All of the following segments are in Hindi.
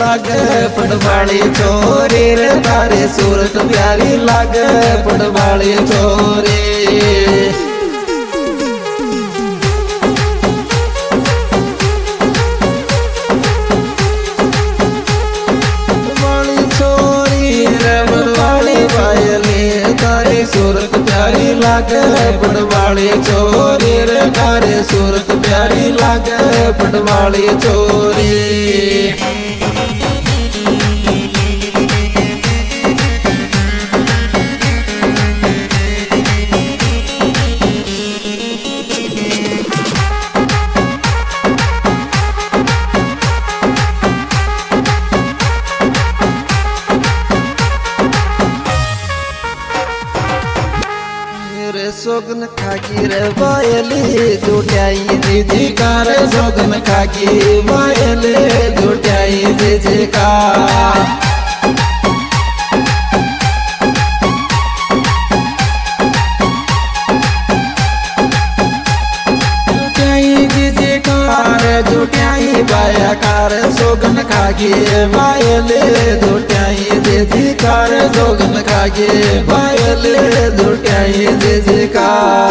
लागे पड़वाली छोरी रे तारी सूरत प्यारी लागे पड़वाली छोरी। सूरत प्यारी लागे पड़वाली छोरी रे तारे सूरत प्यारी लागे पड़वाली छोरी। सोगन खाकी रे बायली जुटाई दीदी का रे सोगन खाकी बायली जुटाई दीदी का। जुटाई दीदी का रे जुटाई बाया का रे सोगन खाकी बायली जुटाई दीदी का रे सोगन खाकी बायली जुटाई दीदी का।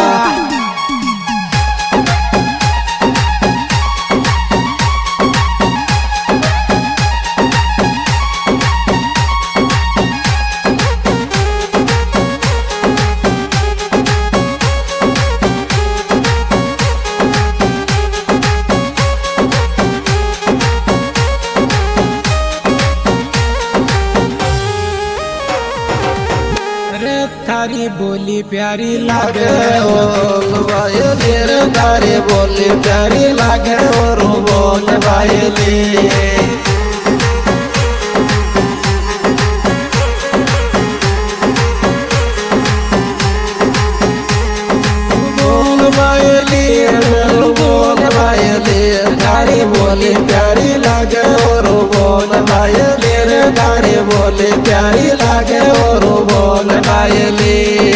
तारी बोली प्यारी लागे बोल बायली रे तारी बोली प्यारी लागे और बोल बायली। बोल बायली बोल बायली तारी बोली प्यारी लागे और बोल बायली रे तारी बोली प्यारी लागे और बोल बायली।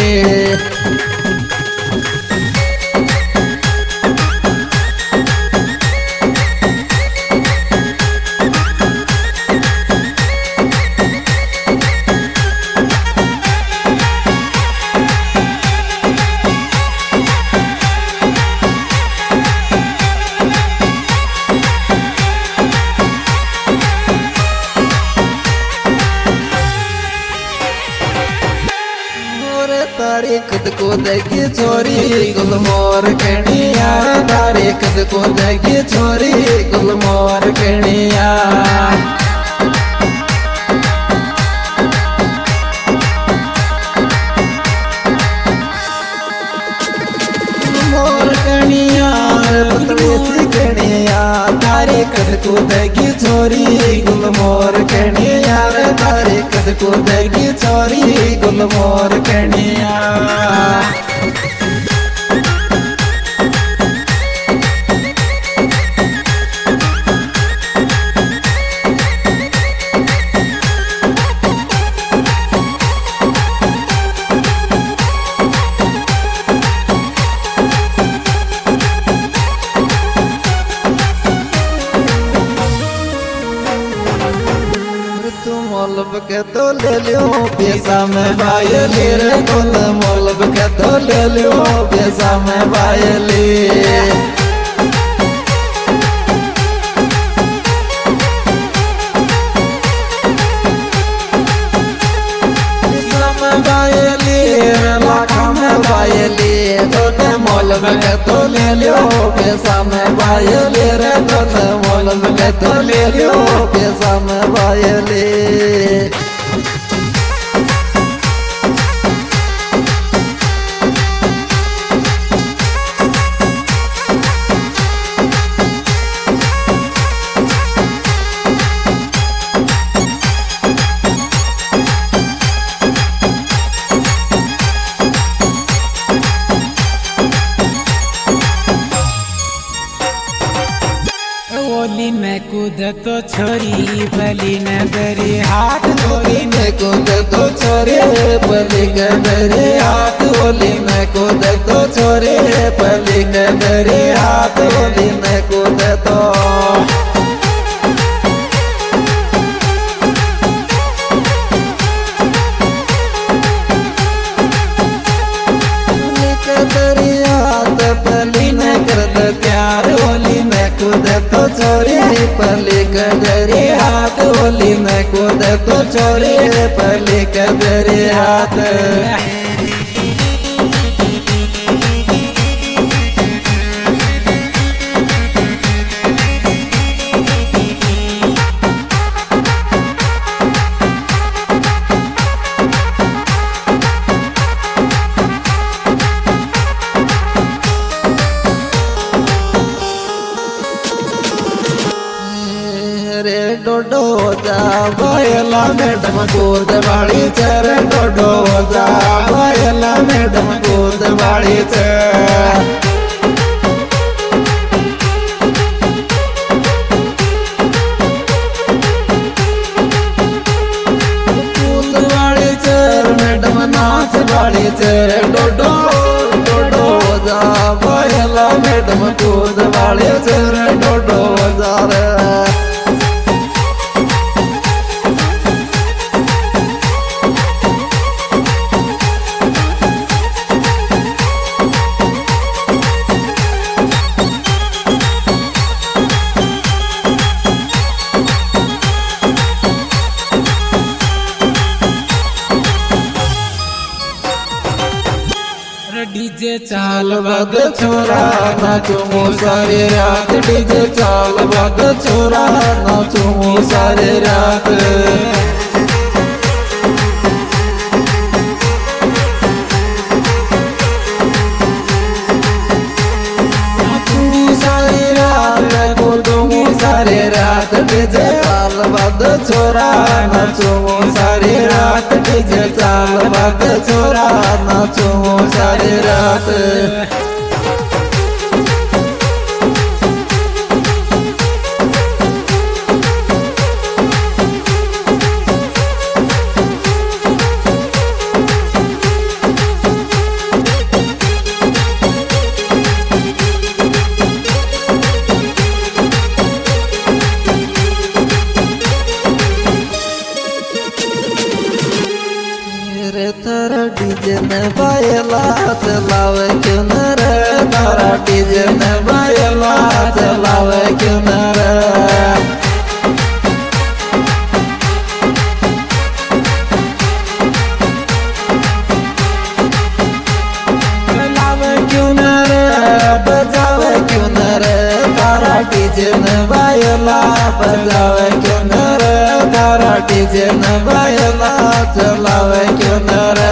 तारी खुद को देखी छोरी गुलमोर कणिया तारी खुद को देखी छोरी गुलमोर कणिया। गुलमोर कणिया पतली सी कणिया तारी खुद को देखी छोरी गुलमोर कणिया तारी खुद को देखी छोरी गुलमोर कणिया। मोलब के तो ले लियो पैसा में बायली रे गोल मोलब के तो ले लियो पैसा में बायली। पैसा में बायली लाखा में बायली दोने मोलब के तो ले लियो पैसा में बायली रे दोने मोलब के तो ले लियो पैसा में बायली। बोली में कूद तो छोरी बली नगरी हाथ बोली में कूद तो छोरी बली नगरी हाथ बोली में कूद तो छोरी बली नगरी हाथ बोली में कूद तो। होली में कूदे तो छोरी पहली के तेरे हाथ। रे डोडो जा बायला मैडम कूद बाड़ी छे रे डोडो जा बायला मैडम कूद बाड़ी छे। कूद बाड़ी छे मैडम नाच बाड़ी छे रे डोडो डोडो जा बायला मैडम कूद बाड़ी छे रे डोडो जा रे। डीजे चाल बद छोरा नाचूं सारी रात डीजे चाल बद छोरा नाचूं सारी रात। नाचूं सारी रात कूदूं सारी रात डीजे चाल बद छोरा नाचूं सारी रात डीजे चाल बद छोरा नाचूं सारी रात। तारा डीजे ने बायला चलावे क्यों न रे तारा डीजे ने बायला चलावे क्यों न रे। चलावे क्यों न रे बजावे क्यों न रे तारा डीजे ने बायला बजावे क्यों न रे तारा डीजे ने बायला चलावे क्यों न रे।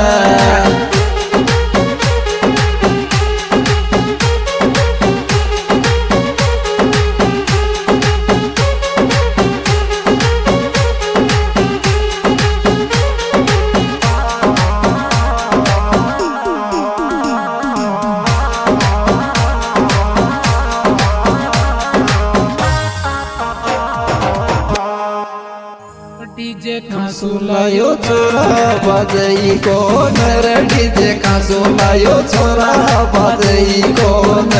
डीजे सुलायो छोरा बजई कौन रे डीजे का सुलायो छोरा बजई कौन।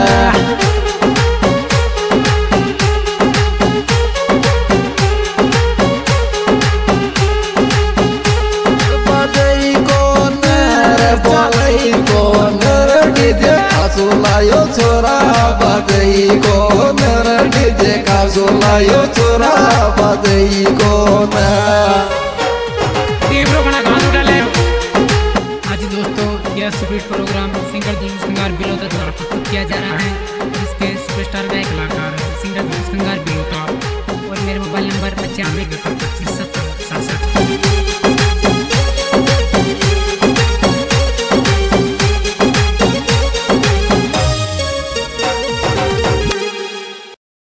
बजई कौन रे बोलई कौन रे डीजे का सुलायो छोरा बजई कौन रे डीजे का सुलायो छोरा बजई कौन। आज दोस्तों यह स्पीड प्रोग्राम सिंगर श्रृंगार बिलोता द्वारा प्रस्तुत किया जा रहा है। इसके सुपरस्टार गायक कलाकार सिंगर श्रृंगार बिलोता और मेरे मोबाइल नंबर 95